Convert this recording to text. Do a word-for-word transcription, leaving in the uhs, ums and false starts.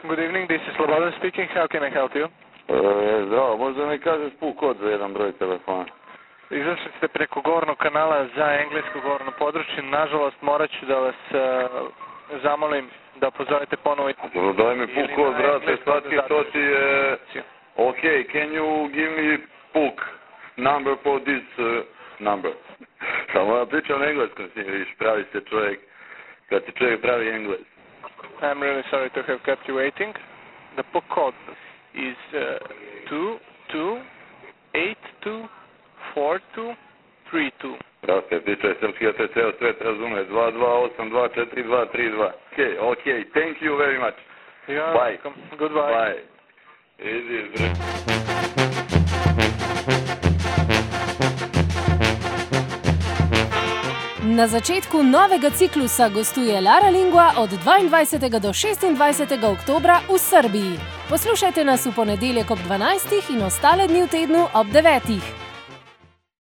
Good evening, this is Slobodan speaking. How can I help you? E, zdravo, možda mi kažeš pul kod za jedan broj telefona? Izašli ste preko govornog kanala za englesko govorno područje. Nažalost, morat ću da vas uh, zamolim da pozovete ponovo. Dobro, daj mi pul kod, brate, svatki to ti je... Ok, can you give me puk number for this uh, number? Samo ja pričam na engleskom s njim, vidiš, pravi se čovjek, kad se čovjek pravi engles. I'm really sorry to have kept you waiting. The P U C code is uh, two two eight two four two three two. Brate, pričaj srpski, ja te ceo svet razume. dva dva osam dva četiri dva tri dva. Ok, ok, thank you very much. You're Bye. welcome. Goodbye. Bye. Easy, bre. Na začetku novega ciklusa gostuje Lara Lingua od dvaindvajsetega do šestindvajsetega oktobra v Srbiji. Poslušajte nas v ponedeljek ob dvanajstih in ostale dni v tednu ob devetih.